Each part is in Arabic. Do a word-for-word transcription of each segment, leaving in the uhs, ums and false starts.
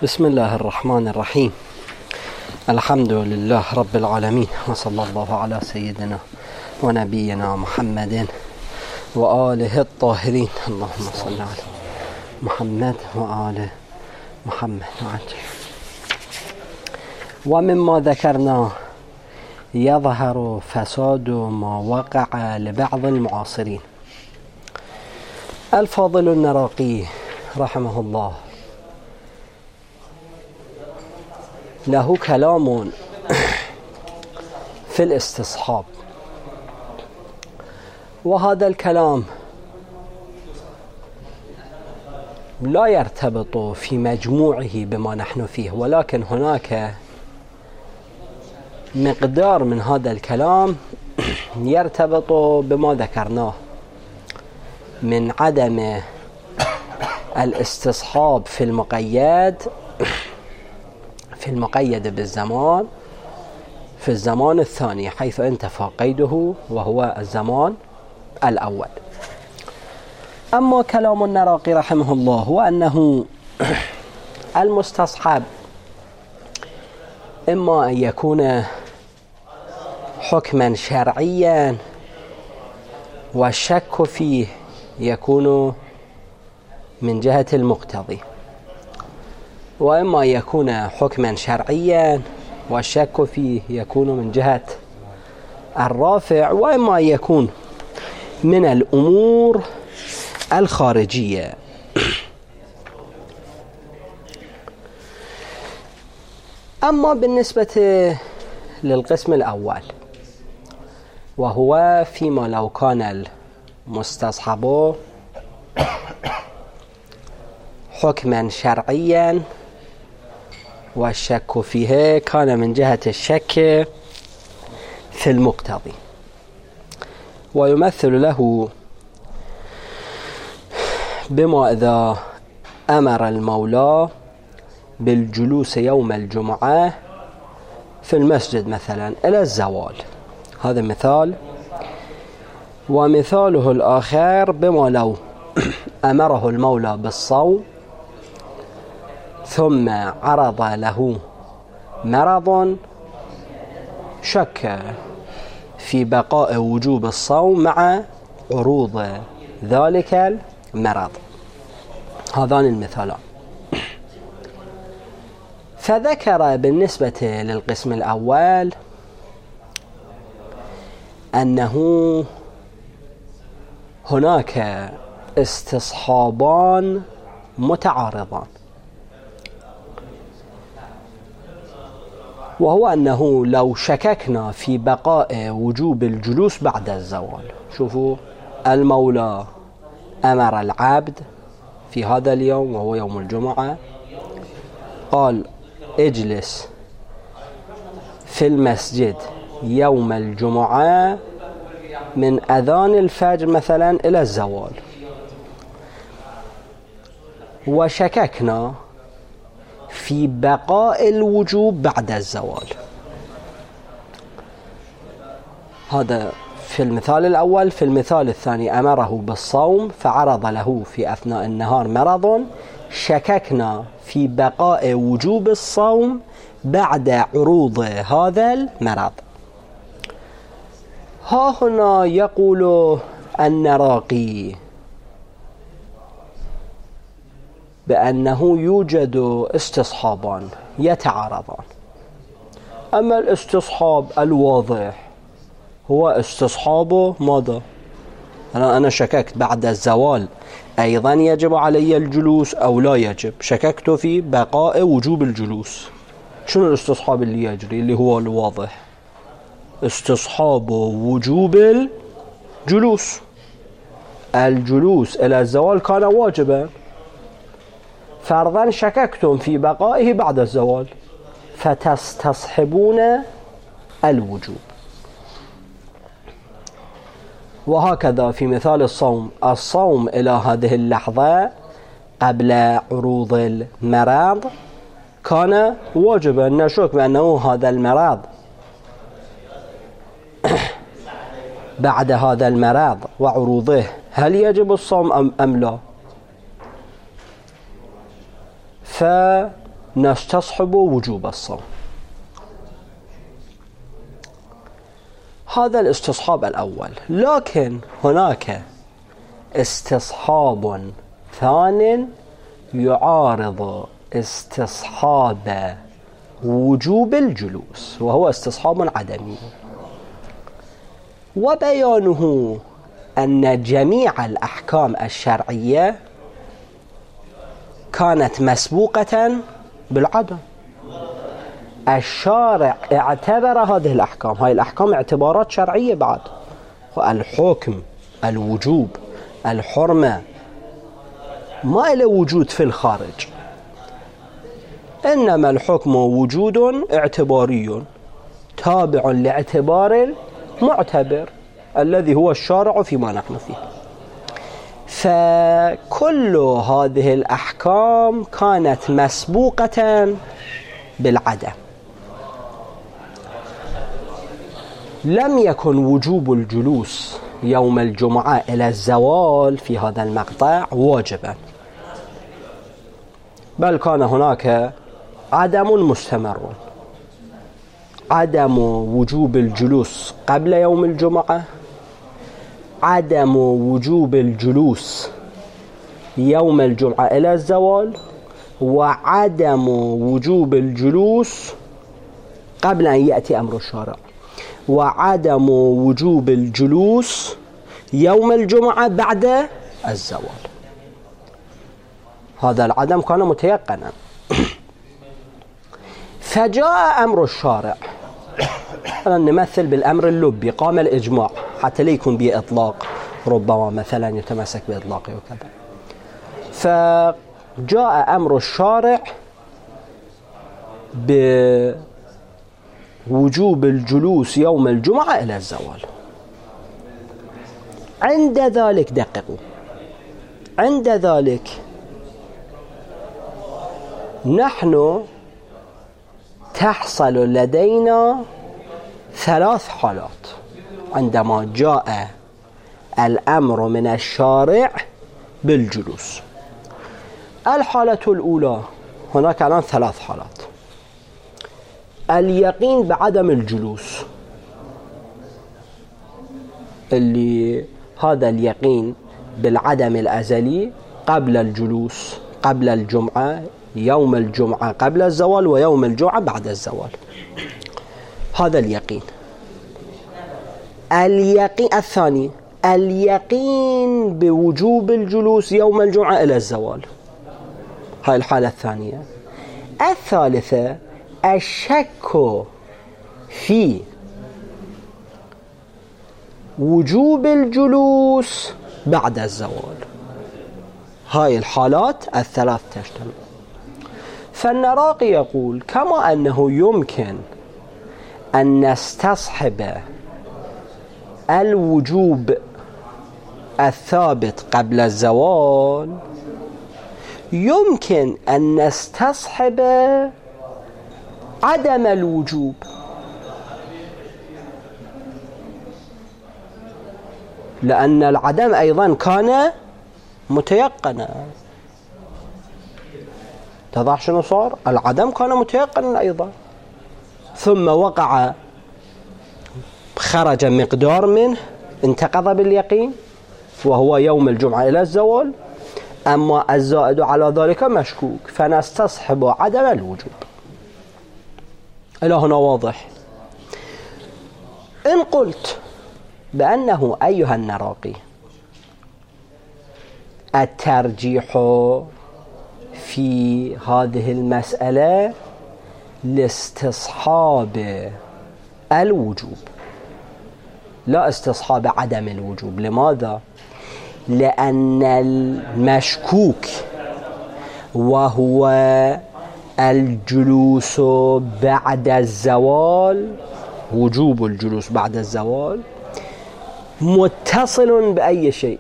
بسم الله الرحمن الرحيم. الحمد لله رب العالمين، وصلى الله على سيدنا ونبينا محمد وآله الطاهرين. اللهم صل على محمد وآل محمد وعجل. ومما ذكرنا يظهر فساد ما وقع لبعض المعاصرين. الفاضل النراقي رحمه الله له كلام في الاستصحاب، وهذا الكلام لا يرتبط في مجموعه بما نحن فيه، ولكن هناك مقدار من هذا الكلام يرتبط بما ذكرناه من عدم الاستصحاب في المقيد في المقيد بالزمان في الزمان الثاني حيث انتفى قيده وهو الزمان الأول. أما كلام النراقي رحمه الله هو أنه المستصحب إما أن يكون حكما شرعيا والشك فيه يكون من جهة المقتضي، وإما يكون حكما شرعيا والشك فيه يكون من جهة الرافع، وإما يكون من الأمور الخارجية. أما بالنسبة للقسم الأول، وهو فيما لو كان المستصحب حكما شرعيا والشك فيه كان من جهة الشك في المقتضي، ويمثل له بما إذا أمر المولى بالجلوس يوم الجمعة في المسجد مثلا إلى الزوال، هذا مثال. ومثاله الآخر بما لو أمره المولى بالصوم ثم عرض له مرض شك في بقاء وجوب الصوم مع عروض ذلك المرض، هذان المثالان. فذكر بالنسبة للقسم الأول أنه هناك استصحابان متعارضان، وهو أنه لو شككنا في بقاء وجوب الجلوس بعد الزوال، شوفوا المولى أمر العبد في هذا اليوم وهو يوم الجمعة، قال اجلس في المسجد يوم الجمعة من أذان الفجر مثلا إلى الزوال، وشككنا في بقاء الوجوب بعد الزوال. هذا في المثال الأول. في المثال الثاني أمره بالصوم فعرض له في أثناء النهار مرض، شككنا في بقاء وجوب الصوم بعد عروض هذا المرض. ها هنا يقول النراقي بأنه يوجد استصحابان يتعارضان. أما الاستصحاب الواضح هو استصحاب ماذا؟ أنا أنا شككت بعد الزوال أيضا يجب علي الجلوس أو لا يجب، شككت في بقاء وجوب الجلوس. شنو الاستصحاب اللي يجري اللي هو الواضح؟ استصحاب وجوب الجلوس. الجلوس إلى الزوال كان واجبا، فرضا شككتم في بقائه بعد الزوال فتستصحبون الوجوب. وهكذا في مثال الصوم، الصوم إلى هذه اللحظة قبل عروض المرض كان واجبا، نشك بأنه هذا المرض بعد هذا المرض وعروضه هل يجب الصوم أم, أم لا؟ نستصحب وجوب الصوم. هذا الاستصحاب الأول. لكن هناك استصحاب ثان يعارض استصحاب وجوب الجلوس، وهو استصحاب عدمي، وبيانه أن جميع الأحكام الشرعية كانت مسبوقة بالعدم. الشارع اعتبر هذه الأحكام، هاي الأحكام اعتبارات شرعية بعد، الحكم، الوجوب، الحرمة، ما إلى وجود في الخارج، إنما الحكم وجود اعتباري تابع لاعتبار المعتبر الذي هو الشارع فيما نحن فيه. فكل هذه الأحكام كانت مسبوقة بالعدم. لم يكن وجوب الجلوس يوم الجمعة إلى الزوال في هذا المقطع واجبا، بل كان هناك عدم مستمر، عدم وجوب الجلوس قبل يوم الجمعة، عدم وجوب الجلوس يوم الجمعة إلى الزوال، وعدم وجوب الجلوس قبل أن يأتي أمر الشارع، وعدم وجوب الجلوس يوم الجمعة بعد الزوال. هذا العدم كان متيقنا. فجاء أمر الشارع، نمثل بالأمر اللبي، قام الإجماع حتى لا يكون بإطلاق، ربما مثلا يتمسك بإطلاقه وكذا. فجاء أمر الشارع بوجوب الجلوس يوم الجمعة إلى الزوال. عند ذلك دققوا، عند ذلك نحن تحصل لدينا ثلاث حالات عندما جاء الأمر من الشارع بالجلوس. الحالة الأولى، هناك الآن ثلاث حالات: اليقين بعدم الجلوس، اللي هذا اليقين بالعدم الأزلي قبل الجلوس، قبل الجمعة، يوم الجمعة قبل الزوال، ويوم الجمعة بعد الزوال، هذا اليقين. اليقين الثاني، اليقين بوجوب الجلوس يوم الجمعة إلى الزوال، هاي الحالة الثانية. الثالثة، الشك في وجوب الجلوس بعد الزوال. هاي الحالات الثلاث تجتمع. فالنراقي يقول كما أنه يمكن أن نستصحب الوجوب الثابت قبل الزوال، يمكن أن نستصحب عدم الوجوب، لأن العدم أيضا كان متيقنا. تضح شنو صار؟ العدم كان متيقنا أيضا، ثم وقع، خرج مقدار منه انتقض باليقين وهو يوم الجمعة إلى الزوال، أما الزائد على ذلك مشكوك، فنستصحب عدم الوجوب. إلى هنا واضح؟ إن قلت بأنه أيها النراقي الترجيح في هذه المسألة لاستصحاب الوجوب لا استصحاب عدم الوجوب. لماذا؟ لأن المشكوك وهو الجلوس بعد الزوال، وجوب الجلوس بعد الزوال، متصل بأي شيء،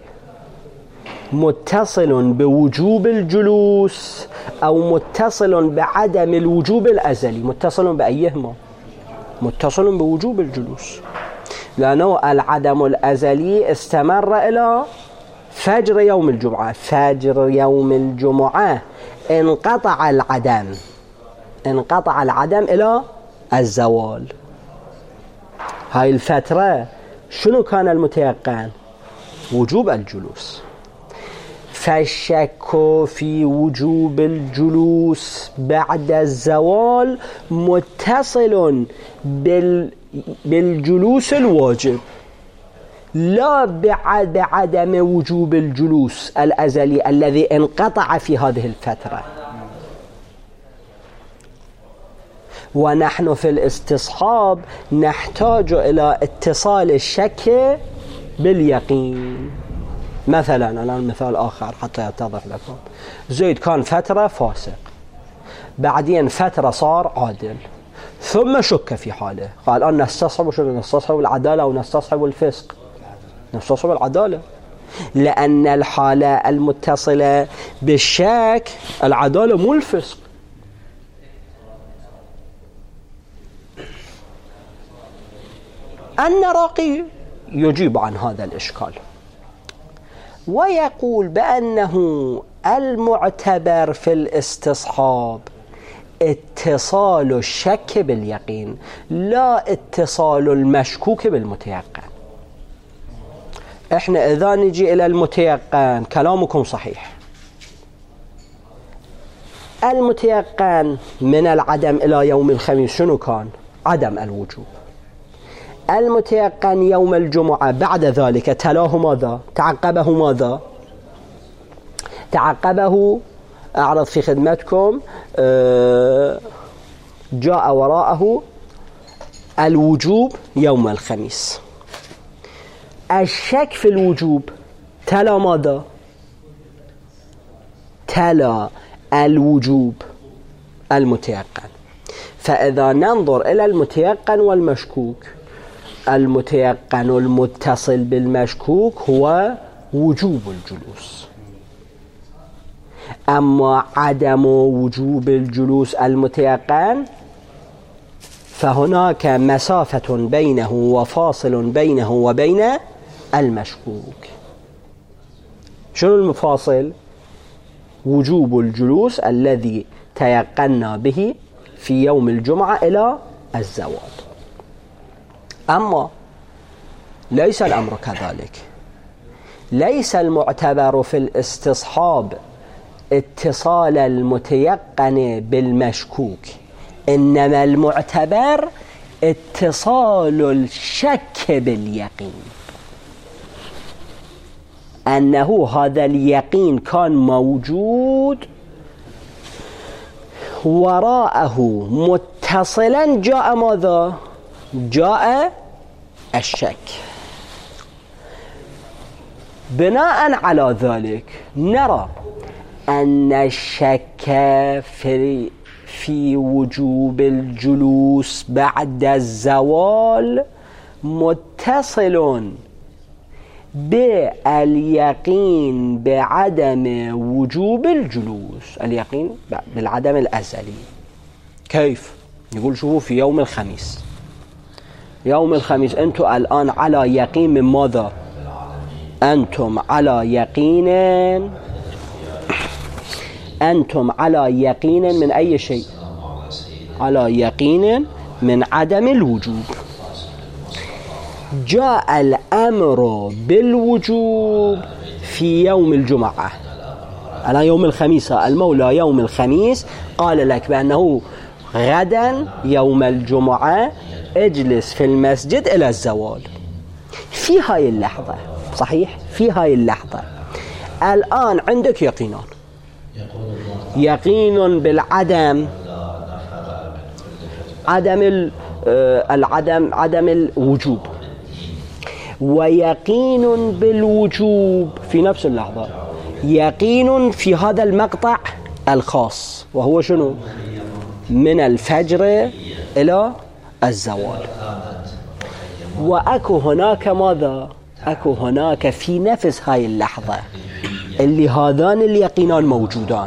متصل بوجوب الجلوس أو متصل بعدم الوجوب الأزلي. متصل بأيهما؟ متصل بوجوب الجلوس، لأنه العدم الأزلي استمر إلى فجر يوم الجمعة. فجر يوم الجمعة انقطع العدم، انقطع العدم إلى الزوال. هاي الفترة شنو كان المتيقن؟ وجوب الجلوس. فالشك في وجوب الجلوس بعد الزوال متصل بال بالجلوس الواجب، لا بعد بعدم وجوب الجلوس الأزلي الذي انقطع في هذه الفترة. ونحن في الاستصحاب نحتاج إلى اتصال الشك باليقين. مثلا الآن مثال آخر حتى يتضح لكم. زيد كان فترة فاسق، بعدين فترة صار عادل، ثم شك في حاله، قال الآن نستصحب شنو؟ نستصحب العدالة أو نستصحب الفسق؟ نستصحب العدالة، لأن الحالة المتصلة بالشك العدالة مو الفسق. النراقي يجيب عن هذا الإشكال ويقول بأنه المعتبر في الاستصحاب اتصال الشك باليقين، لا اتصال المشكوك بالمتيقن. احنا اذا نجي الى المتيقن كلامكم صحيح، المتيقن من العدم الى يوم الخميس شنو كان؟ عدم الوجوب. المتيقن يوم الجمعة بعد ذلك تلاه ماذا؟ تعقبه ماذا؟ تعقبه أعرض في خدمتكم جاء وراءه الوجوب يوم الخميس. الشك في الوجوب تلا ماذا؟ تلا الوجوب المتيقن. فإذا ننظر إلى المتيقن والمشكوك، المتيقن المتصل بالمشكوك هو وجوب الجلوس، أما عدم وجوب الجلوس المتيقن فهناك مسافة بينه وفاصل بينه وبين المشكوك. شنو المفاصل؟ وجوب الجلوس الذي تيقنا به في يوم الجمعة إلى الزوال. أما ليس الأمر كذلك، ليس المعتبر في الاستصحاب اتصال المتيقن بالمشكوك، إنما المعتبر اتصال الشك باليقين، أنه هذا اليقين كان موجود وراءه متصلا جاء ماذا؟ جاء الشك. بناء على ذلك نرى أن الشك في في وجوب الجلوس بعد الزوال متصل باليقين بعدم وجوب الجلوس، اليقين بالعدم الأزلي. كيف؟ يقول شوفوا في يوم الخميس، يوم الخميس أنتم الآن على يقين من ماذا؟ أنتم على يقين أنتم على يقين من أي شيء؟ على يقين من عدم الوجوب. جاء الأمر بالوجوب في يوم الجمعة، على يوم الخميس. المولى يوم الخميس قال لك بأنه غدا يوم الجمعة اجلس في المسجد إلى الزوال. في هاي اللحظة، صحيح؟ في هاي اللحظة الآن عندك يقينان، يقين بالعدم، عدم العدم عدم الوجوب، ويقين بالوجوب في نفس اللحظة. يقين في هذا المقطع الخاص وهو شنو؟ من الفجر إلى الزوال. وأكو هناك ماذا؟ أكو هناك في نفس هاي اللحظة اللي هذان اليقينان موجودان.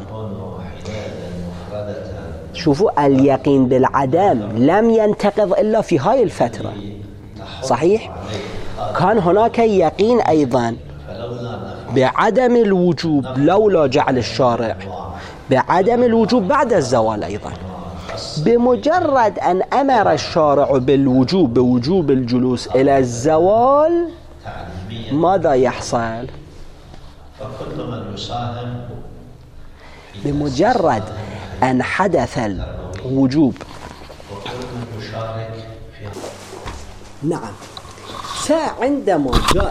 شوفوا اليقين بالعدم لم ينتقض إلا في هاي الفترة، صحيح؟ كان هناك يقين أيضا بعدم الوجوب لولا جعل الشارع، بعدم الوجوب بعد الزوال أيضا. بمجرد أن أمر الشارع بالوجوب بوجوب الجلوس إلى الزوال ماذا يحصل؟ فكل من يساهم بمجرد أن حدث الوجوب وكل من يشارك في نعم فعندما جاء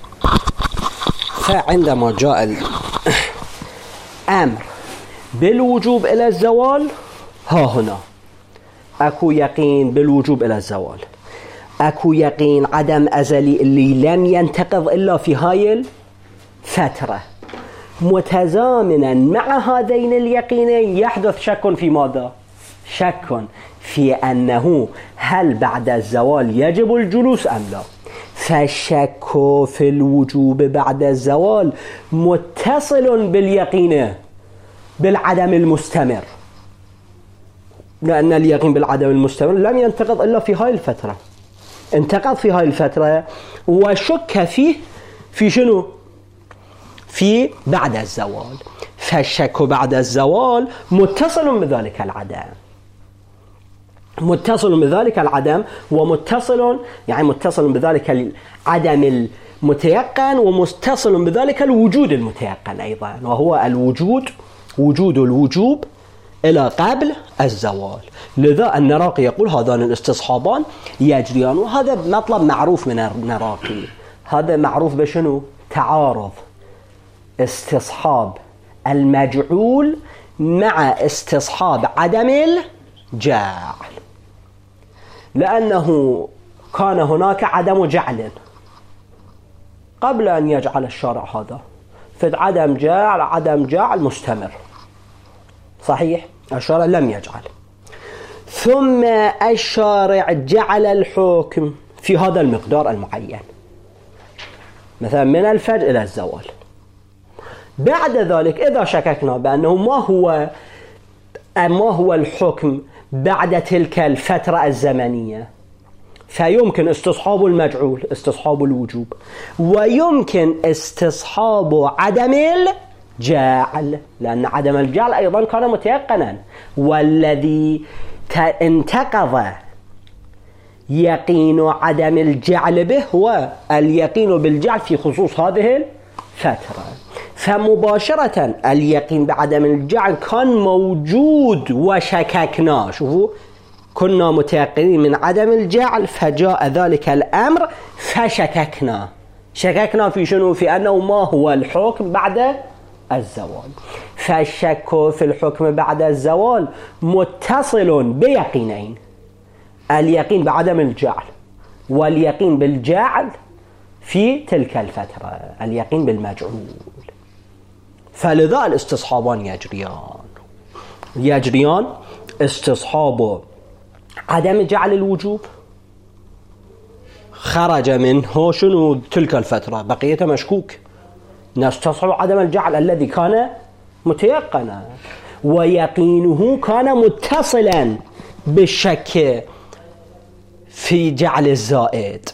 فعندما جاء الأمر بالوجوب إلى الزوال ها هنا أكو يقين بالوجوب إلى الزوال، أكو يقين عدم أزلي اللي لم ينتقض إلا في هاي الفترة. متزامنا مع هذين اليقينين يحدث شك في ماذا؟ شك في أنه هل بعد الزوال يجب الجلوس أم لا. فالشك في الوجوب بعد الزوال متصل باليقين بالعدم المستمر، لأن اليقين بالعدم المستمر لم ينتقض إلا في هاي الفترة، انتقض في هاي الفترة وشك فيه في شنو؟ في بعد الزوال. فالشك بعد الزوال متصل بذلك العدم، متصل بذلك العدم ومتصل يعني متصل بذلك العدم المتيقن ومتصل بذلك الوجود المتيقن أيضا، وهو الوجود وجود الوجوب إلى قبل الزوال. لذا النراقي يقول هذان الاستصحابان يجريان، وهذا مطلب معروف من النراقي. هذا معروف بشنو؟ تعارض استصحاب المجعول مع استصحاب عدم الجعل، لأنه كان هناك عدم جعل قبل أن يجعل الشارع هذا، فعدم جعل عدم جعل مستمر صحيح، الشارع لم يجعل، ثم الشارع جعل الحكم في هذا المقدار المعين، مثلا من الفجر إلى الزوال. بعد ذلك إذا شككنا بأنه ما هو ما هو الحكم بعد تلك الفترة الزمنية، فيمكن استصحاب المجعول استصحاب الوجوب، ويمكن استصحاب عدم الجعل، لأن عدم الجعل أيضا كان متيقنا، والذي انتقض يقين عدم الجعل به هو اليقين بالجعل في خصوص هذه الفترة. فمباشرة اليقين بعدم الجعل كان موجود وشككنا، شوفوا كنا متيقنين من عدم الجعل فجاء ذلك الأمر فشككنا، شككنا في شنو؟ في أنه ما هو الحكم بعد الزوال. فالشك في الحكم بعد الزوال متصل بيقينين، اليقين بعدم الجعل واليقين بالجعل في تلك الفترة، اليقين بالمجعول. فلذا الاستصحابان يجريان يجريان استصحاب عدم جعل الوجوب خرج منه شنو تلك الفترة، بقية مشكوك، نستصحب عدم الجعل الذي كان متيقنا ويقينه كان متصلا بالشك في جعل الزائد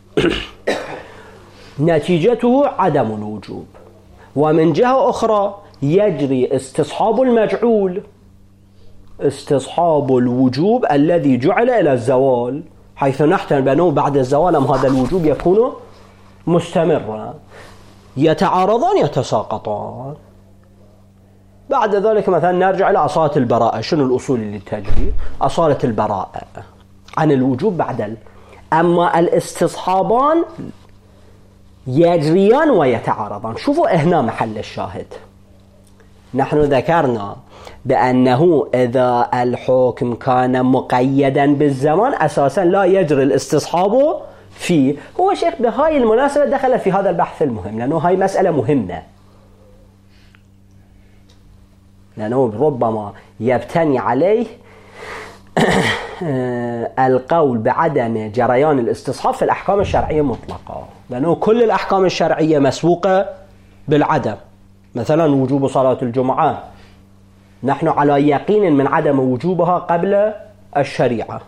نتيجته عدم الوجوب. ومن جهة أخرى يجري استصحاب المجعول استصحاب الوجوب الذي جعل إلى الزوال، حيث نحتمل بأنه بعد الزوال أم هذا الوجوب يكون مستمرا، يتعارضان يتساقطان. بعد ذلك مثلا نرجع إلى أصالة البراءة. شنو الأصول اللي تجري؟ أصالة البراءة عن الوجوب بعد ال... أما الاستصحابان يجريان ويتعارضان. شوفوا هنا محل الشاهد، نحن ذكرنا بأنه إذا الحكم كان مقيدا بالزمان أساسا لا يجري الاستصحاب فيه. هو شيخ بهاي المناسبة دخل في هذا البحث المهم، لأنه هاي مسألة مهمة، لأنه ربما يبتني عليه القول بعدم جريان الاستصحاب في الأحكام الشرعية مطلقة، لأنه كل الأحكام الشرعية مسبوقة بالعدم. مثلا وجوب صلاة الجمعة نحن على يقين من عدم وجوبها قبل الشريعة.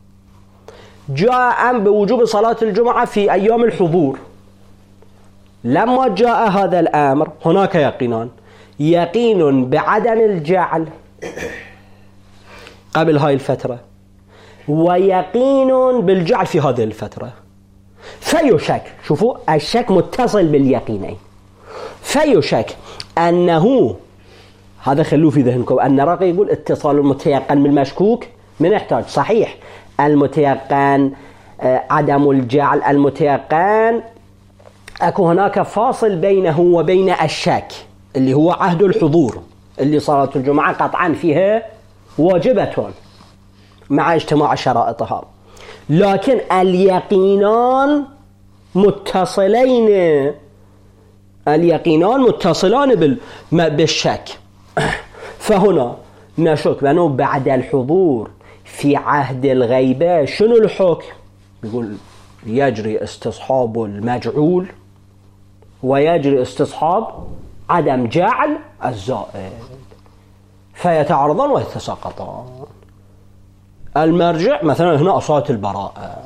جاء بوجوب صلاة الجمعة في أيام الحضور، لما جاء هذا الأمر هناك يقينان، يقين بعدم الجعل قبل هاي الفترة، ويقين بالجعل في هذه الفترة، فيشك، شوفوا الشك متصل باليقينين، فيشك أنه، هذا خلوه في ذهنكم، أن رقي يقول اتصال المتيقن بالمشكوك من يحتاج، صحيح المتيقن عدم الجعل، المتيقن أكو هناك فاصل بينه وبين الشك اللي هو عهد الحضور اللي صلاة الجمعة قطعا فيها واجبة مع اجتماع شرائطها، لكن اليقينان متصلين، اليقينان متصلان بالشك. فهنا نشك بأنه بعد الحضور في عهد الغيبة شنو الحكم؟ يقول يجري استصحاب المجعول ويجري استصحاب عدم جعل الزائد، فيتعارضان ويتساقطان. المرجع مثلا هنا أصالة البراءة،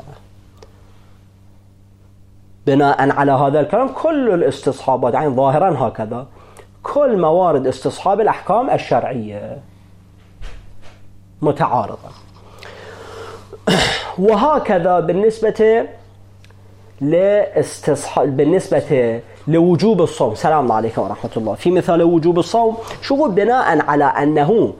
بناء على هذا الكلام كل الاستصحابات يعني ظاهرا هكذا كل موارد استصحاب الأحكام الشرعية متعارضة. وهكذا بالنسبة لاستصحاب بالنسبة لوجوب الصوم. سلام عليكم ورحمة الله. في مثال وجوب الصوم، شوفوا بناء على أنه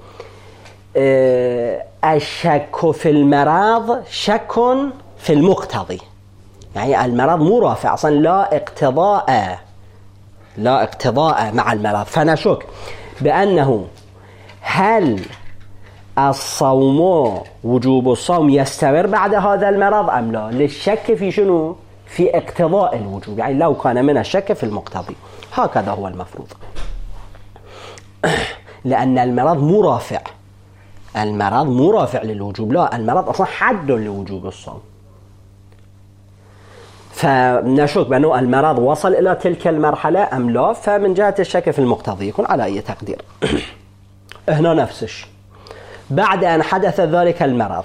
الشك في المرض شك في المقتضي، يعني المرض مو رافع أصلا، لا اقتضاء لا اقتضاء مع المرض، فنشك بأنه هل الصوم وجوب الصوم يستمر بعد هذا المرض أم لا، للشك في شنو؟ في اقتضاء الوجوب، يعني لو كان من الشك في المقتضي. هكذا هو المفروض، لأن المرض مو رافع، المرض مو رافع للوجوب، لا المرض أصلا حد لوجوب الصوم. فنشك بأنه المرض وصل إلى تلك المرحلة أم لا، فمن جهة الشك في المقتضي يكون على أي تقدير. هنا نفس الشيء، بعد أن حدث ذلك المرض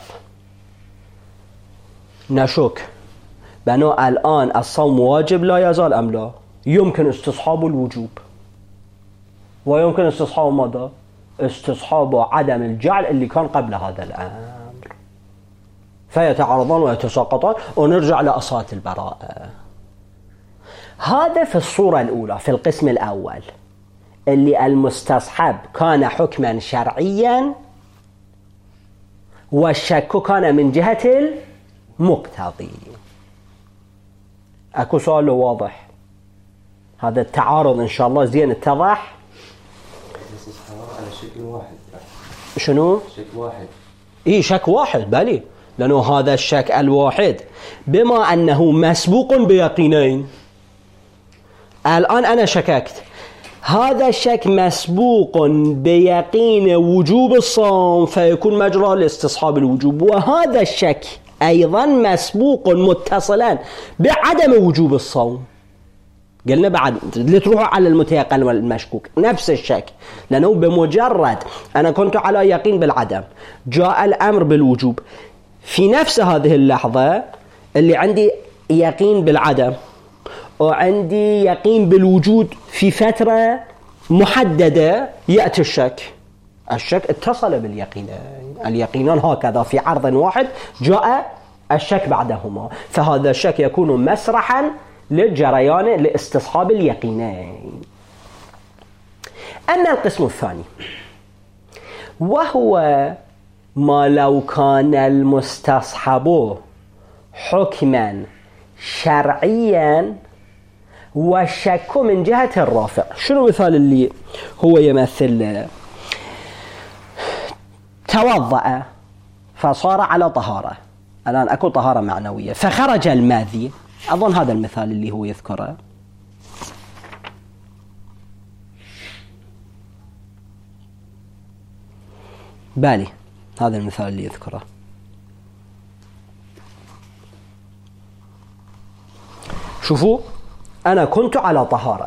نشك بأنه الآن الصوم واجب لا يزال أم لا، يمكن استصحاب الوجوب ويمكن استصحاب ماذا؟ استصحاب عدم الجعل اللي كان قبل هذا الأمر، فيتعارضان ويتساقطان، ونرجع لأصالة البراءة. هذا في الصورة الأولى، في القسم الأول اللي المستصحب كان حكما شرعيا والشك كان من جهة المقتضي. أكو سؤال واضح؟ هذا التعارض إن شاء الله زين اتضح؟ على شكل واحد. شنو؟ شك واحد. إيه شك واحد بلي، لأنه هذا الشك الواحد بما أنه مسبوق بيقينين. الآن أنا شككت، هذا الشك مسبوق بيقين وجوب الصوم فيكون مجرى لاستصحاب الوجوب، وهذا الشك أيضا مسبوق متصلا بعدم وجوب الصوم. قلنا بعد لتروحوا على المتيقن والمشكوك نفس الشك، لأنه بمجرد أنا كنت على يقين بالعدم جاء الأمر بالوجوب، في نفس هذه اللحظة اللي عندي يقين بالعدم وعندي يقين بالوجود في فترة محددة يأتي الشك. الشك اتصل باليقينين، اليقينان هكذا في عرض واحد جاء الشك بعدهما، فهذا الشك يكون مسرحا للجريان لاستصحاب اليقينين. أما القسم الثاني وهو ما لو كان المستصحب حكما شرعيا والشك من جهة الرافع. شنو مثال اللي هو يمثل؟ توضأ فصار على طهارة، الآن أكو طهارة معنوية، فخرج الماذي، أظن هذا المثال اللي هو يذكره. بالي هذا المثال اللي يذكره. شوفوا أنا كنت على طهارة،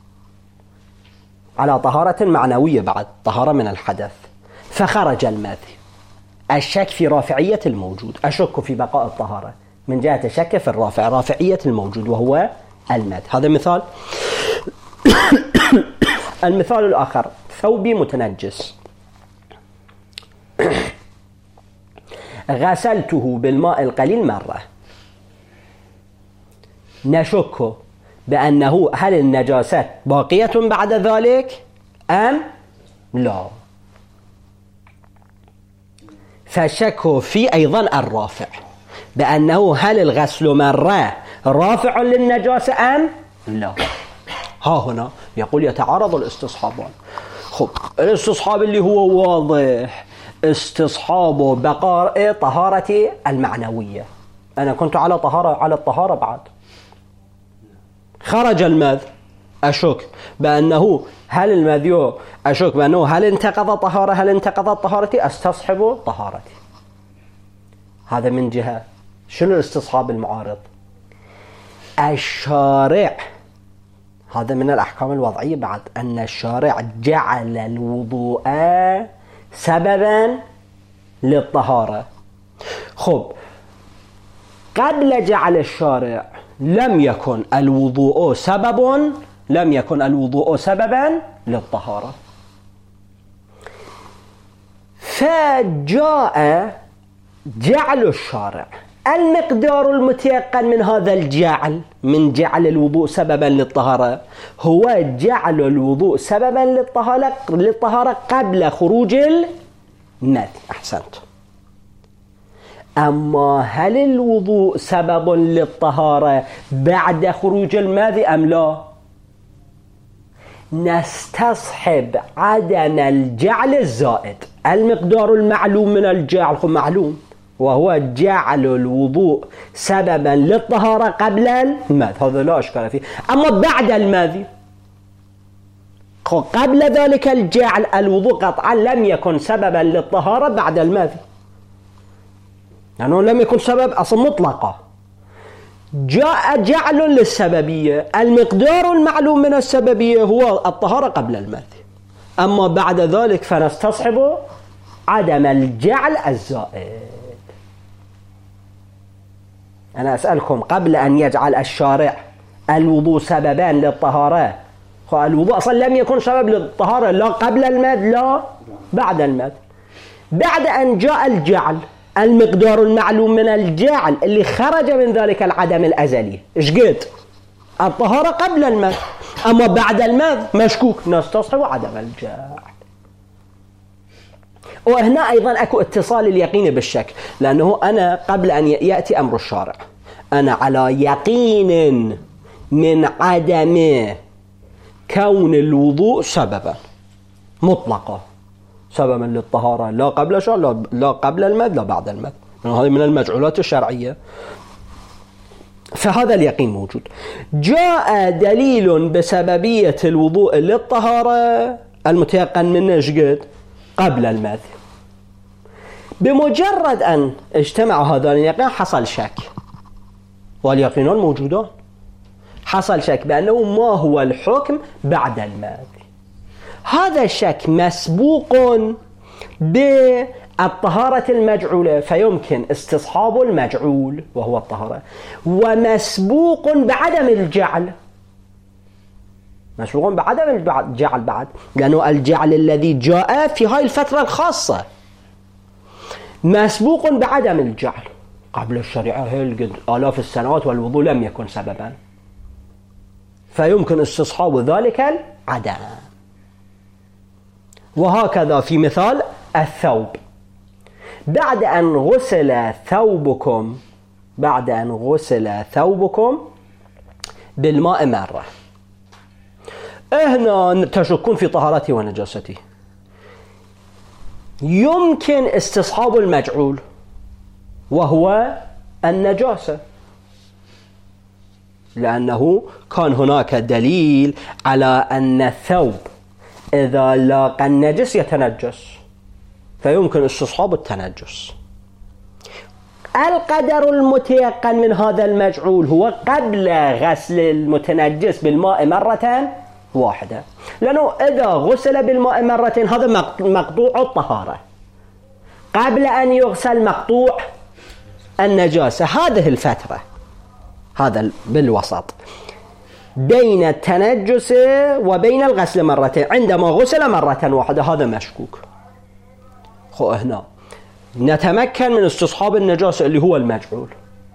على طهارة معنوية بعد طهارة من الحدث، فخرج الماذي. الشك في رافعية الموجود، أشك في بقاء الطهارة من جهة الشك في الرافع، رافعية الموجود وهو الماذي. هذا مثال. المثال الآخر ثوبي متنجس، غسلته بالماء القليل مرة، نشك بأنه هل النجاسة باقية بعد ذلك أم لا. فالشك في أيضا الرافع بأنه هل الغسل مرة رافع للنجاسة أم لا. ها هنا يقول يتعارض الاستصحابان. خب الاستصحاب اللي هو واضح استصحاب بقاء طهارة المعنوية. أنا كنت على طهارة على الطهارة بعد خرج المذ، أشك بأنه هل المذي أشك بأنه هل انتقض طهارة هل انتقضت طهارتي، استصحب طهارتي. هذا من جهة. شنو الاستصحاب المعارض؟ الشارع، هذا من الأحكام الوضعية بعد، أن الشارع جعل الوضوء سببا للطهارة. خب قبل جعل الشارع لم يكن الوضوء سبب لم يكن الوضوء سببا للطهارة، فجاء جعل الشارع. المقدار المتيقن من هذا الجعل، من جعل الوضوء سببا للطهارة، هو جعل الوضوء سببا للطهارة للطهارة قبل خروج المذي. أحسنت. أما هل الوضوء سبب للطهارة بعد خروج المذي أم لا؟ نستصحب عدم الجعل الزائد. المقدار المعلوم من الجعل هو معلوم، وهو جعل الوضوء سببا للطهارة قبل المذي، هذا لا أشكال فيه. أما بعد المذي، قبل ذلك الجعل الوضوء قطعا لم يكن سببا للطهارة بعد المذي، لأنه يعني لم يكن سبب أصلا مطلقة. جاء جعل للسببية، المقدار المعلوم من السببية هو الطهارة قبل المذي، أما بعد ذلك فنستصحب عدم الجعل الزائد. أنا أسألكم، قبل أن يجعل الشارع الوضوء سببا للطهارة، الوضوء أصلا لم يكن سبب للطهارة لا قبل المذي لا بعد المذي. بعد أن جاء الجعل، المقدار المعلوم من الجعل اللي خرج من ذلك العدم الأزلي إيش قد؟ الطهارة قبل المذي، أما بعد المذي مشكوك، نستصحب عدم الجعل. وهنا أيضا أكو اتصال اليقين بالشك، لأنه أنا قبل أن يأتي أمر الشارع أنا على يقين من عدم كون الوضوء سببا مطلقا، سببا للطهارة لا قبل شو لا, لا قبل المذي لا بعد المذي، هذه من المجعولات الشرعية، فهذا اليقين موجود. جاء دليل بسببية الوضوء للطهارة المتيقن منه إيش قد؟ قبل المذي. بمجرد أن اجتمع هذان اليقين حصل شك، واليقينان موجودان. حصل شك بأنه ما هو الحكم بعد المذي. هذا الشك مسبوق بالطهارة المجعولة، فيمكن استصحاب المجعول وهو الطهارة، ومسبوق بعدم الجعل، مسبوق بعدم الجعل بعد، لأنه الجعل الذي جاء في هاي الفترة الخاصة مسبوق بعدم الجعل قبل الشريعة هل قد آلاف السنوات، والوضوء لم يكن سببا، فيمكن استصحاب ذلك العدم. وهكذا في مثال الثوب، بعد أن غسل ثوبكم بعد أن غسل ثوبكم بالماء مرة، هنا تشكون في طهارته ونجاسته، يمكن استصحاب المجعول وهو النجاسة، لأنه كان هناك دليل على أن الثوب إذا لاقى النجس يتنجس، فيمكن استصحاب التنجس. القدر المتيقن من هذا المجعول هو قبل غسل المتنجس بالماء مرة واحدة، لأنه إذا غسل بالماء مرتين هذا مقطوع الطهارة، قبل أن يغسل مقطوع النجاسة. هذه الفترة، هذا بالوسط بين التنجس وبين الغسل مرتين، عندما غسل مرة واحدة هذا مشكوك. خو هنا نتمكن من استصحاب النجاسة اللي هو المجعول،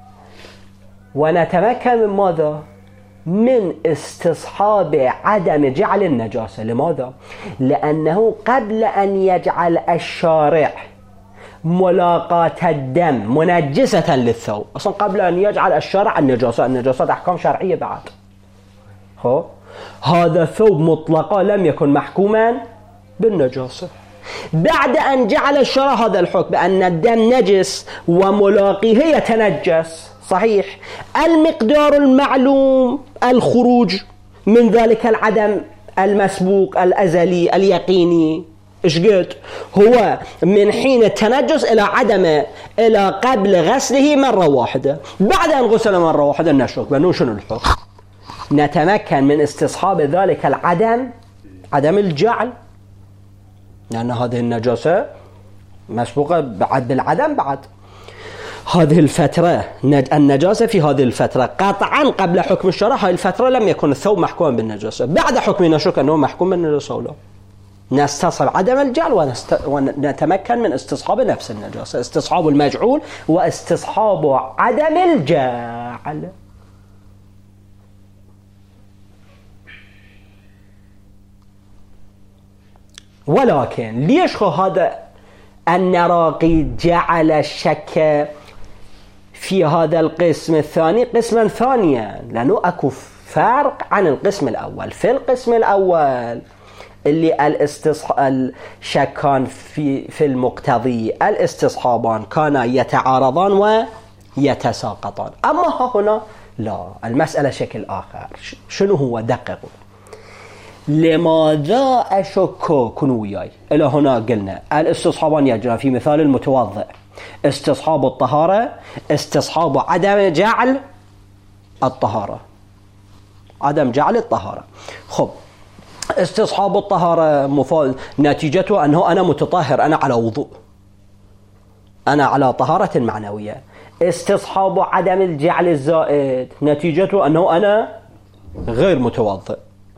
ونتمكن من ماذا؟ من استصحاب عدم جعل النجاسة. لماذا؟ لأنه قبل أن يجعل الشارع ملاقاة الدم منجسة للثوب، أصلا قبل أن يجعل الشارع النجاسة، النجاسة أحكام شرعية بعد، هو هذا ثوب مطلقا لم يكن محكوما بالنجاسة. بعد أن جعل الشرع هذا الحكم بأن الدم نجس وملاقيه يتنجس، صحيح، المقدار المعلوم الخروج من ذلك العدم المسبوق الأزلي اليقيني إيش قلت؟ هو من حين التنجس إلى عدمه إلى قبل غسله مرة واحدة. بعد أن غسل مرة واحدة نشك بأنه شنو الحكم؟ نتمكن من استصحاب ذلك العدم، عدم الجعل، لأن هذه النجاسة مسبوقة بعد بالعدم. بعد هذه الفترة النجاسة في هذه الفترة قطعا قبل حكم الشرع هذه الفترة لم يكن الثوب محكوما بالنجاسة. بعد حكم نشك أنه محكوم بالنجاسة ولا نستصحب عدم الجعل ونست... ونتمكن من استصحاب نفس النجاسة، استصحاب المجعول واستصحاب عدم الجعل. ولكن ليش هذا النراقي جعل الشك في هذا القسم الثاني قسما ثانيا؟ لأنه أكو فرق عن القسم الأول. في القسم الأول اللي الاستصح... الشكان في في المقتضي الاستصحابان كانا يتعارضان ويتساقطان، أما هنا لا، المسألة شكل آخر. شنو هو؟ دققوا. لماذا أشك؟ كنوا وياي. إلى هنا قلنا الاستصحابان يجرى في مثال المتوضئ استصحاب الطهارة، استصحاب عدم جعل الطهارة، عدم جعل الطهارة. خب، استصحاب الطهارة مفاد نتيجته أنه أنا متطهر، أنا على وضوء، أنا على طهارة معنوية. استصحاب عدم الجعل الزائد نتيجته أنه أنا غير متوضئ.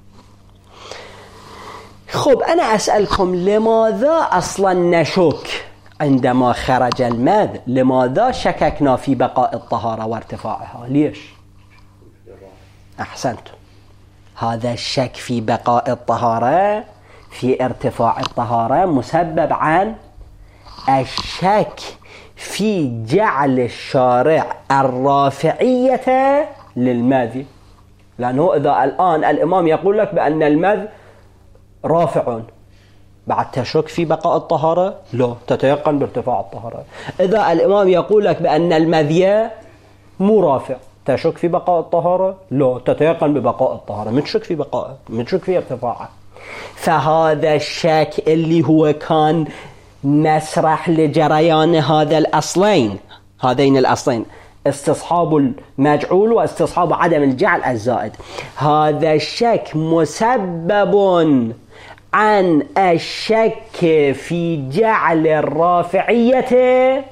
خب، أنا أسألكم لماذا أصلا نشك عندما خرج المذ؟ لماذا شككنا في بقاء الطهارة وارتفاعها؟ ليش؟ أحسنتم. هذا الشك في بقاء الطهارة في ارتفاع الطهارة مسبب عن الشك في جعل الشارع الرافعية للمذي. لأنه إذا الآن الإمام يقول لك بأن المذ رافع، بعد تشك في بقاء الطهارة؟ لا، تتيقن بارتفاع الطهارة. إذا الإمام يقول لك بأن المذي مو رافع، تشك في بقاء الطهارة؟ لا، تتيقن ببقاء الطهارة، متشك في بقاء، متشك في ارتفاعه. فهذا الشك اللي هو كان مسرح لجريان هذا الأصلين، هذين الأصلين، استصحاب المجعول واستصحاب عدم الجعل الزائد، هذا الشك مسبب عن الشك في جعل الرافعية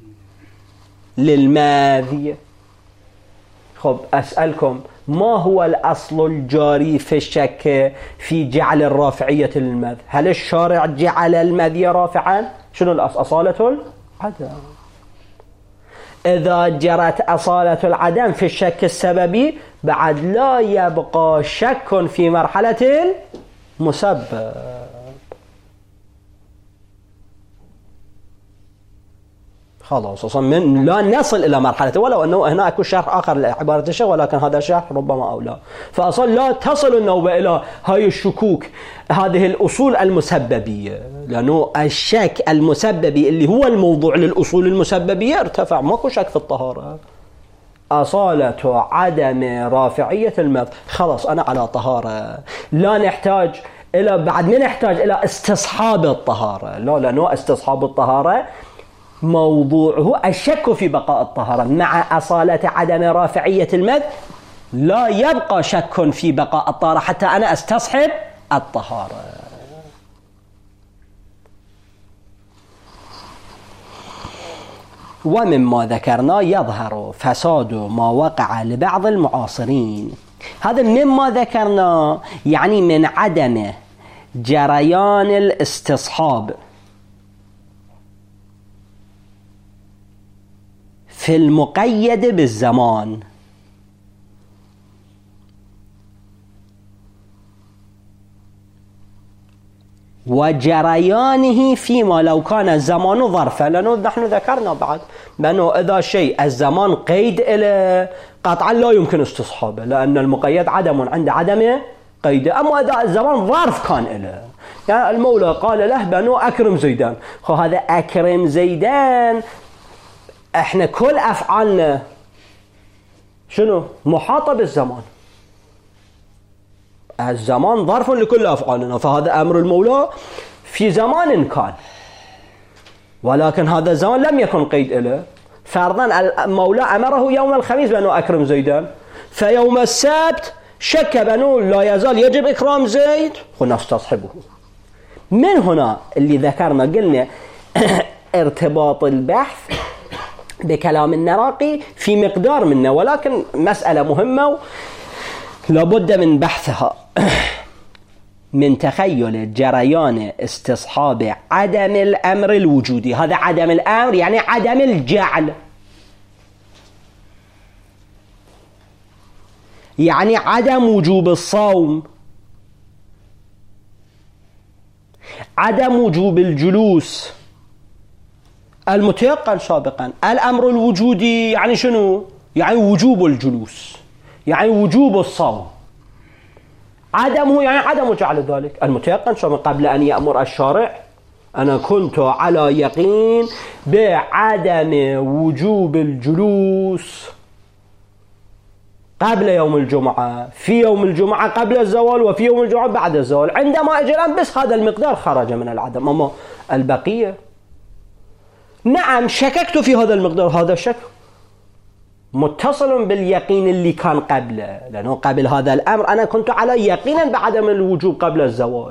للماذي. خب، أسألكم ما هو الأصل الجاري في الشك في جعل الرافعية للمذ؟ هل الشارع جعل المذي رافعا؟ شنو الأصل؟ أصالة العدم. إذا جرت أصالة العدم في الشك السببي بعد لا يبقى شك في مرحلة المسبب. خلاص، أصلا من لا نصل إلى مرحلة، ولو أنه هنا أكو شرح آخر لعبارة الشيخ، ولكن هذا شرح ربما أو لا. فأصلا لا تصل النوبة إلى هاي الشكوك، هذه الأصول المسببية، لأنه الشك المسببي اللي هو الموضوع للأصول المسببية ارتفع، ماكو شك في الطهارة. أصالة عدم رافعية المذ، خلاص أنا على طهارة، لا نحتاج إلى بعد ما نحتاج إلى استصحاب الطهارة، لا، لأنه استصحاب الطهارة موضوعه الشك في بقاء الطهارة. مع أصالة عدم رافعية المذ لا يبقى شك في بقاء الطهارة حتى أنا أستصحب الطهارة. ومما ذكرنا يظهر فساد ما وقع لبعض المعاصرين. هذا مما ذكرنا يعني من عدم جريان الاستصحاب في المقيد بالزمان وجريانه فيما لو كان الزمان ظرفا، لأنه نحن ذكرنا بعد بأنه إذا شيء الزمان قيد إلى قطعا لا يمكن استصحابه، لأن المقيد عدم عند عدم قيده. أما إذا الزمان ظرف كان إله، يعني المولى قال له بأنه أكرم زيدان، خو هذا أكرم زيدان إحنا كل أفعالنا شنو محاطة بالزمان، الزمان ظرف لكل أفعالنا، فهذا أمر المولى في زمان كان، ولكن هذا الزمان لم يكن قيد له. فرضا المولى أمره يوم الخميس بأنه أكرم زيدان، فيوم السبت شك بأنه لا يزال يجب إكرام زيد ونستصحبه. من هنا اللي ذكرنا قلنا ارتباط البحث بكلام النراقي في مقدار منه، ولكن مسألة مهمة لابد من بحثها. من تخيل جريان استصحاب عدم الأمر الوجودي، هذا عدم الأمر يعني عدم الجعل، يعني عدم وجوب الصوم، عدم وجوب الجلوس المتيقن سابقا. الأمر الوجودي يعني شنو؟ يعني وجوب الجلوس، يعني وجوب الصوم. عدمه يعني عدم جعل ذلك المتيقن سابقا قبل أن يأمر الشارع. أنا كنت على يقين بعدم وجوب الجلوس قبل يوم الجمعة، في يوم الجمعة قبل الزوال، وفي يوم الجمعة بعد الزوال. عندما أجي الآن بس هذا المقدار خرج من العدم، أما البقية نعم شككت في هذا المقدار، هذا الشك متصل باليقين اللي كان قبله، لأنه قبل هذا الأمر أنا كنت على يقين بعدم الوجوب قبل الزوال،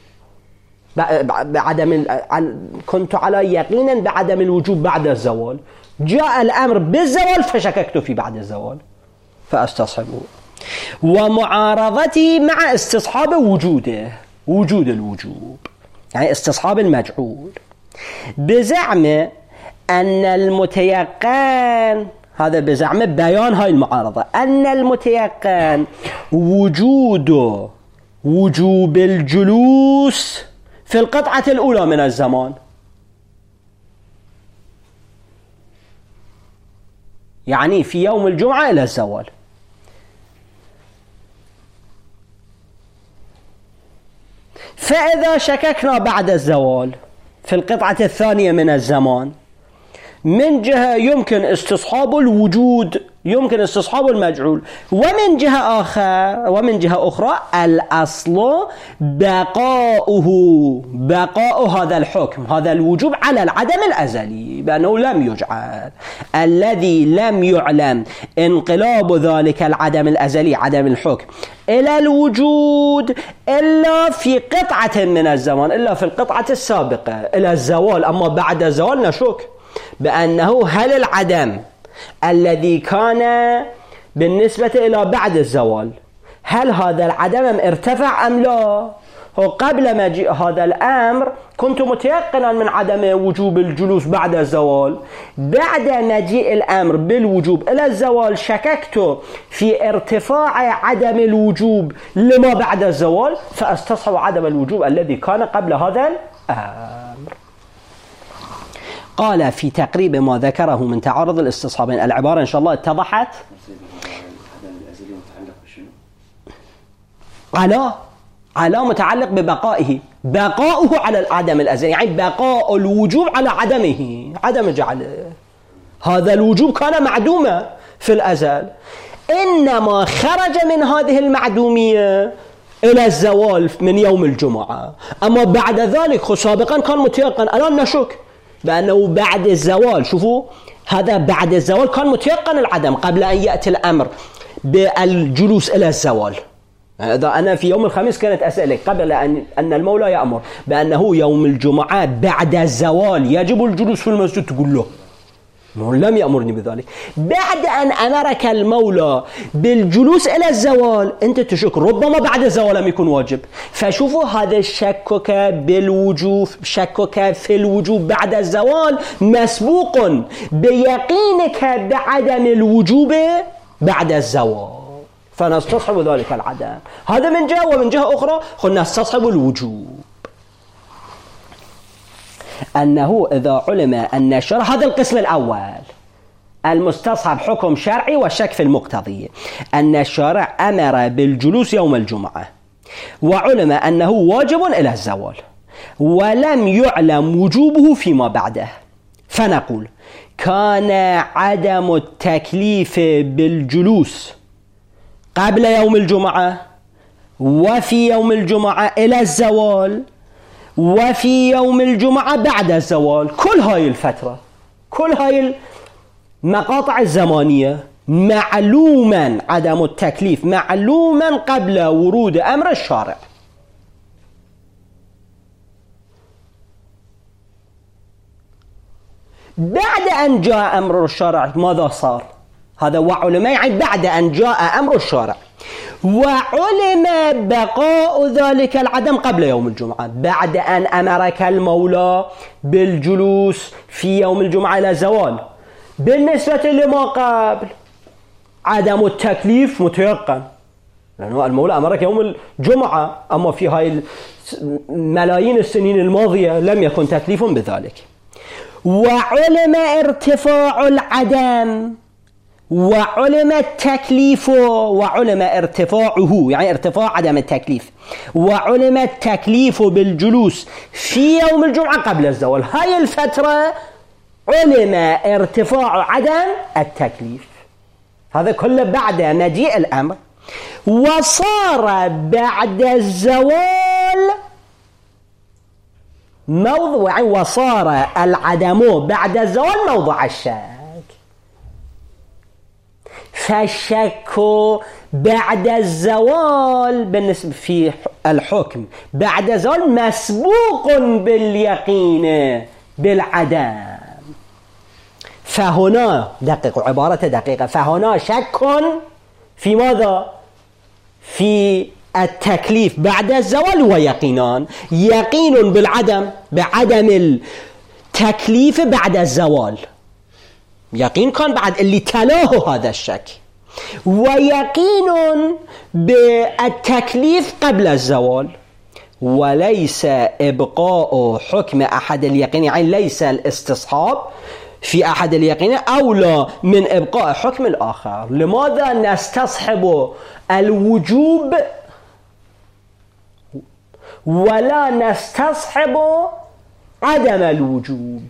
بعدم كنت على يقين بعدم الوجوب بعد الزوال. جاء الأمر بالزوال فشككت في بعد الزوال فأستصحبه. ومعارضتي مع استصحاب وجوده، وجود الوجوب يعني استصحاب المجعول، بزعم أن المتيقن، هذا بزعم بيان هاي المعارضة، أن المتيقن وجود وجوب الجلوس في القطعة الأولى من الزمان، يعني في يوم الجمعة إلى الزوال. فإذا شككنا بعد الزوال في القطعة الثانية من الزمان، من جهة يمكن استصحاب الوجود، يمكن استصحاب المجعول، ومن جهة آخر ومن جهة أخرى الأصل بقاؤه، بقاء هذا الحكم، هذا الوجوب على العدم الأزلي بأنه لم يجعل، الذي لم يعلم انقلاب ذلك العدم الأزلي عدم الحكم إلى الوجود إلا في قطعة من الزمان، إلا في القطعة السابقة إلى الزوال. أما بعد الزوال نشك بأنه هل العدم الذي كان بالنسبة إلى بعد الزوال هل هذا العدم ارتفع أم لا؟ وقبل مجيء هذا الأمر كنت متيقنا من عدم وجوب الجلوس بعد الزوال، بعد مجيء الأمر بالوجوب إلى الزوال شككت في ارتفاع عدم الوجوب لما بعد الزوال، فأستصحب عدم الوجوب الذي كان قبل هذا الأمر. قال في تقريب ما ذكره من تعارض الاستصحابين، العبارة إن شاء الله اتضحت. على على متعلق ببقائه، بقاؤه على العدم الأزلي، يعني بقاء الوجوب على عدمه، عدم جعله. هذا الوجوب كان معدوما في الأزل، إنما خرج من هذه المعدومية إلى الزوال من يوم الجمعة. أما بعد ذلك سابقا كان متيقن، الآن نشك بأنه بعد الزوال، شوفوا هذا بعد الزوال كان متيقن العدم قبل أن يأتي الأمر بالجلوس إلى الزوال. إذا أنا في يوم الخميس كانت أسألك قبل أن أن المولى يأمر بأنه يوم الجمعة بعد الزوال يجب الجلوس في المسجد، تقول له لم يأمرني بذلك. بعد أن أمرك المولى بالجلوس إلى الزوال أنت تشك ربما بعد الزوال لم يكون واجب. فشوفوا هذا شكك بالوجوب، شكك في الوجوب بعد الزوال مسبوق بيقينك بعدم الوجوب بعد الزوال، فنستصحب ذلك العدم. هذا من جهة، ومن جهة أخرى قلنا نستصحب الوجوب، أنه إذا علم أن الشرع، هذا القسم الأول المستصحب حكم شرعي والشك في المقتضي، أن الشارع أمر بالجلوس يوم الجمعة وعلم أنه واجب إلى الزوال ولم يعلم وجوبه فيما بعده، فنقول كان عدم التكليف بالجلوس قبل يوم الجمعة وفي يوم الجمعة إلى الزوال وفي يوم الجمعة بعد الزوال، كل هاي الفترة، كل هاي المقاطع الزمانية معلوما عدم التكليف معلوما قبل ورود أمر الشارع. بعد أن جاء أمر الشارع ماذا صار؟ هذا وعلم يعني بعد أن جاء أمر الشارع وعلم بقاء ذلك العدم قبل يوم الجمعة، بعد أن أمرك المولى بالجلوس في يوم الجمعة إلى الزوال، بالنسبة لما قبل عدم التكليف متيقن لأنه المولى أمرك يوم الجمعة، أما في هاي ملايين السنين الماضية لم يكن تكليف بذلك. وعلم ارتفاع العدم وعلم التكليف وعلم ارتفاعه يعني ارتفاع عدم التكليف، وعلم التكليف بالجلوس في يوم الجمعة قبل الزوال، هاي الفترة علم ارتفاع عدم التكليف، هذا كله بعد مجيء الأمر. وصار بعد الزوال موضوع، وصار العدم بعد الزوال موضع الشك، فالشك بعد الزوال بالنسبة في الحكم بعد الزوال مسبوق باليقين بالعدم، فهنا دقيق عبارة دقيقة، فهنا شك في ماذا؟ في التكليف بعد الزوال ويقينان، يقين بالعدم بعدم التكليف بعد الزوال، يقين كان بعد اللي تلاه هذا الشك، ويقين بالتكليف قبل الزوال، وليس إبقاء حكم أحد اليقين يعني ليس الاستصحاب في أحد اليقين أولى من إبقاء حكم الآخر. لماذا نستصحب الوجوب ولا نستصحب عدم الوجوب؟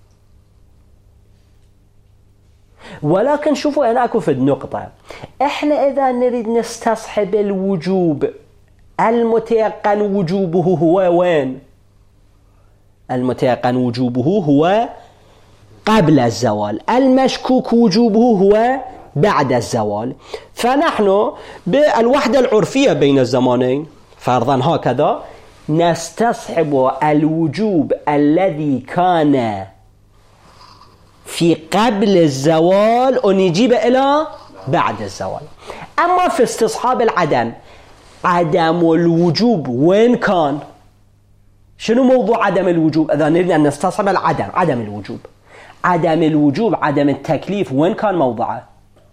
ولكن شوفوا أنا أكو في النقطة، إحنا إذا نريد نستصحب الوجوب المتيقن وجوبه هو وين؟ المتيقن وجوبه هو قبل الزوال، المشكوك وجوبه هو بعد الزوال. فنحن بالوحدة العرفية بين الزمانين فرضا هكذا نستصحب الوجوب الذي كان في قبل الزوال ونجيب إلى بعد الزوال. أما في استصحاب العدم، عدم الوجوب وين كان؟ شنو موضوع عدم الوجوب؟ إذا نريد أن نستصحب العدم، عدم الوجوب عدم الوجوب عدم التكليف وين كان موضعه؟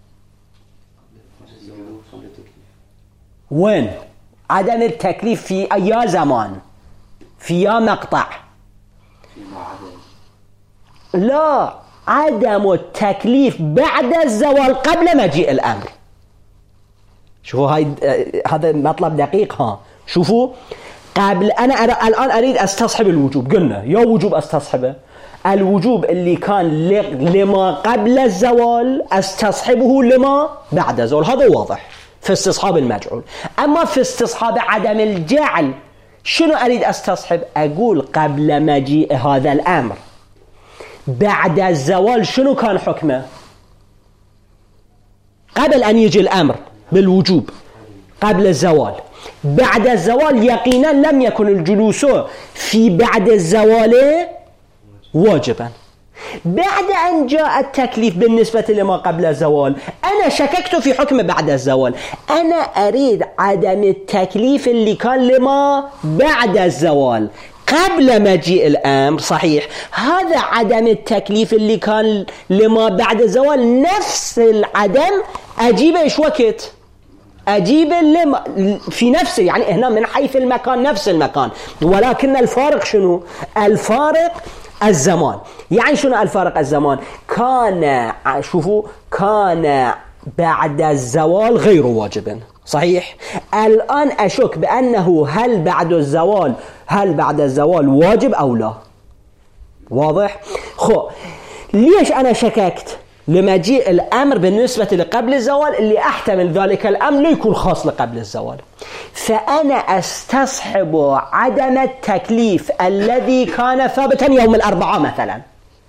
وين؟ عدم التكليف في أي زمان؟ في أي مقطع؟ لا، عدم التكليف بعد الزوال قبل مجيء الأمر. شوفوا هاي هذا مطلب دقيق. ها شوفوا، قبل أنا أر... الآن أريد أستصحب الوجوب، قلنا يا وجوب أستصحبه، الوجوب اللي كان لما قبل الزوال استصحبه لما بعد الزوال، هذا واضح في استصحاب المجعول. أما في استصحاب عدم الجعل شنو أريد أستصحب؟ أقول قبل مجيء هذا الأمر بعد الزوال شنو كان حكمه؟ قبل أن يجي الأمر بالوجوب قبل الزوال، بعد الزوال يقينا لم يكن الجلوس في بعد الزوال واجبا، بعد أن جاء التكليف بالنسبة لما قبل الزوال أنا شككت في حكم بعد الزوال. أنا أريد عدم التكليف اللي كان لما بعد الزوال قبل مجيء الأمر. صحيح هذا عدم التكليف اللي كان لما بعد الزوال نفس العدم أجيبه إيش وقت؟ أجيب لما في نفسه، يعني هنا من حيث المكان نفس المكان، ولكن الفارق شنو؟ الفارق الزمان. يعني شنو الفارق الزمان؟ كان شوفوا كان بعد الزوال غير واجب. صحيح الآن أشك بأنه هل بعد الزوال هل بعد الزوال واجب أو لا. واضح؟ خو ليش أنا شككت؟ لمجيء الأمر بالنسبة لقبل الزوال اللي أحتمل ذلك الأمر لا يكون خاص لقبل الزوال، فأنا أستصحب عدم التكليف الذي كان ثابتا يوم الأربعاء مثلا.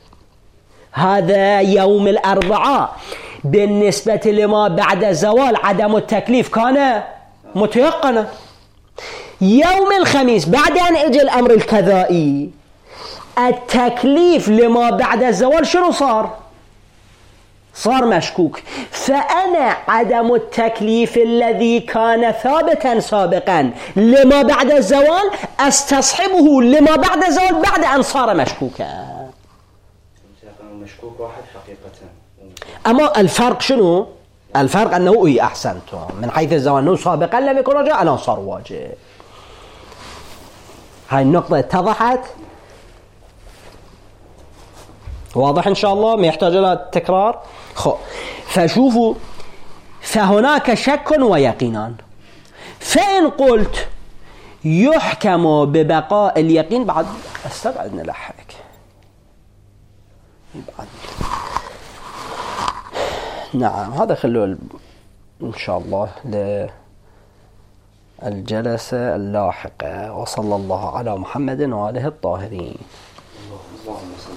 هذا يوم الأربعاء بالنسبة لما بعد الزوال عدم التكليف كان متيقنا. يوم الخميس بعد أن اجى الأمر الكذائي التكليف لما بعد الزوال شنو صار؟ صار مشكوك. فأنا عدم التكليف الذي كان ثابتا سابقا لما بعد الزوال استصحبه لما بعد الزوال بعد أن صار مشكوكا. مشكوك واحد حقيقة. أما الفرق شنو؟ الفرق أنه إيه أحسنتم من حيث الزوال أنه سابقا لم يكن رجاء الآن صار واجب. هاي النقطة اتضحت؟ واضح إن شاء الله، ما يحتاج إلى تكرار. خو فشوفوا فهناك شك ويقينان. فإن قلت يحكم ببقاء اليقين بعد استبعد نلحق بعد. نعم هذا خلوه إن شاء الله للجلسة اللاحقة. وصلى الله على محمد وآله الطاهرين.